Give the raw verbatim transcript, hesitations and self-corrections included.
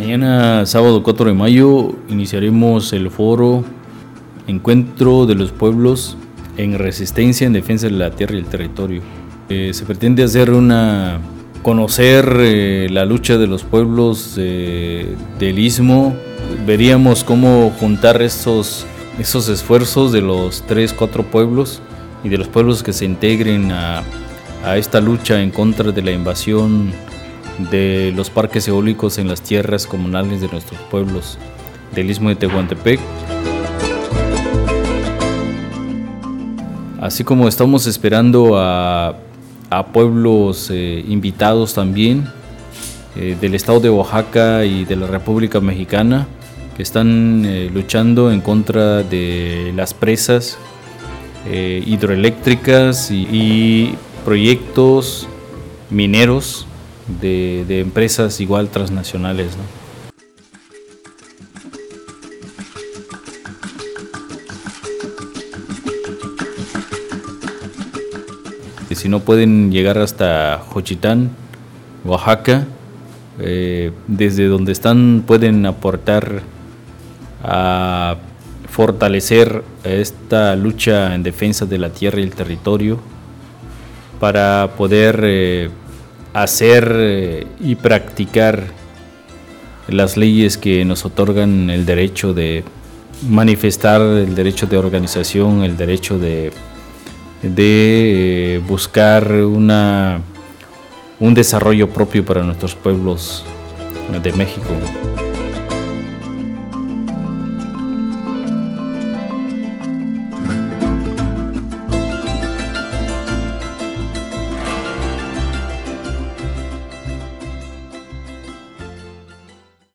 Mañana, sábado cuatro de mayo, iniciaremos el foro Encuentro de los Pueblos en Resistencia en Defensa de la Tierra y el Territorio. Eh, se pretende hacer una... conocer eh, la lucha de los pueblos eh, del Istmo. Veríamos cómo juntar estos, estos esfuerzos de los tres, cuatro pueblos y de los pueblos que se integren a, a esta lucha en contra de la invasión de los parques eólicos en las tierras comunales de nuestros pueblos del Istmo de Tehuantepec. Así como estamos esperando a, a pueblos eh, invitados también eh, del estado de Oaxaca y de la República Mexicana, que están eh, luchando en contra de las presas eh, hidroeléctricas y, y proyectos mineros de, de empresas igual transnacionales, ¿no? Que si no pueden llegar hasta Xochitán, Oaxaca, eh, desde donde están pueden aportar a fortalecer esta lucha en defensa de la tierra y el territorio para poder eh, hacer eh, y practicar las leyes que nos otorgan el derecho de manifestar, el derecho de organización, el derecho de, de eh, buscar una, un desarrollo propio para nuestros pueblos de México.